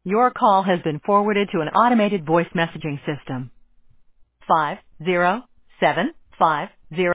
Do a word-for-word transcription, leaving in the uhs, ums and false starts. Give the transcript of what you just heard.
Your call has been forwarded to an automated voice messaging system. Five zero seven five zero